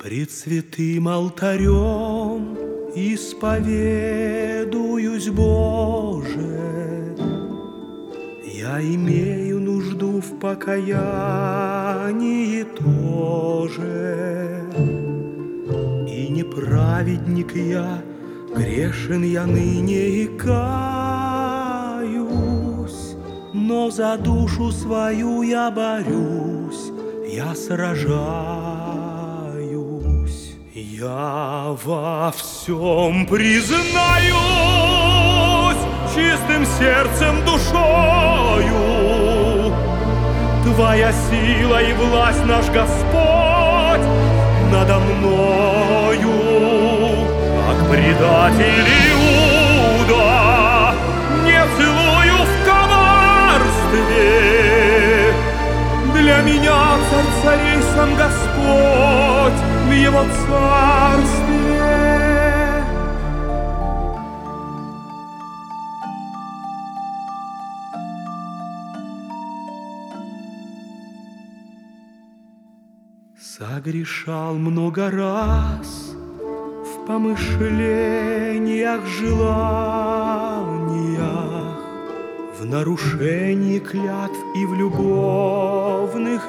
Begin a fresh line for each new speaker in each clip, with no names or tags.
Пред святым алтарем исповедуюсь, Боже, я имею нужду в покаянии тоже. И не праведник я, грешен я ныне и каюсь, но за душу свою я борюсь, я сражаюсь. Я во всем признаюсь, чистым сердцем, душою. Твоя сила и власть, наш Господь, надо мною, как предатель Иуда, не целую в коварстве. Для меня царь царей сам Господь в его царстве. Согрешал много раз в помышлениях, желаниях, в нарушении клятв и в любовных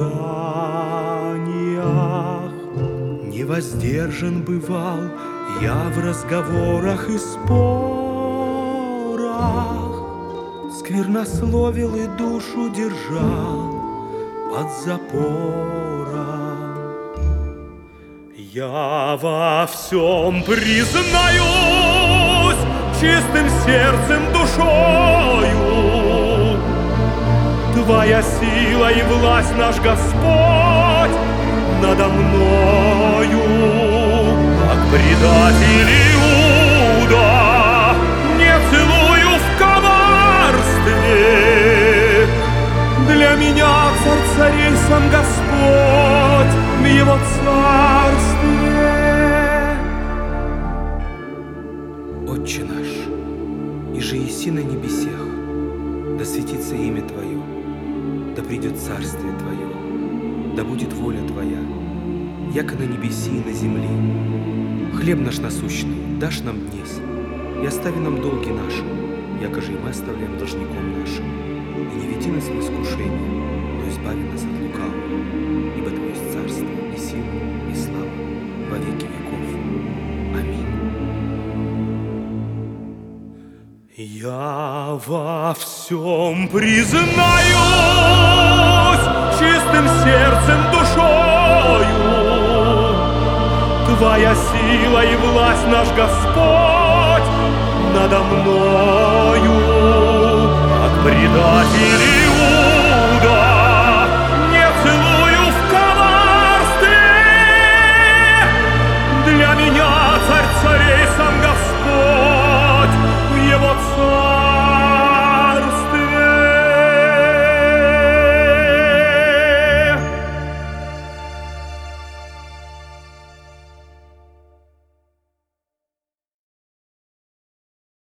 исканиях. Невоздержан бывал я в разговорах и спорах, сквернословил и душу держал под запором. Я во всем признаюсь, чистым сердцем, душою. Твоя сила и власть, наш Господь, надо мною, как предатель Иуда, не целую в коварстве. Для меня царь царей сам Господь в его царстве.
Отче наш, иже еси на небесех, да светится имя Твое, да придет царствие Твое, да будет воля Твоя, яко на небеси и на земли. Хлеб наш насущный дашь нам днесь, и остави нам долги наши, якоже и мы оставляем должником нашим. И не веди нас в искушение, но избави нас от лукавого, ибо Твое есть царство, и сила, и слава во веки веков. Аминь.
Я во всем признаюсь, чистым сердцем, душою. Твоя сила и власть, наш Господь, надо мною, как предатель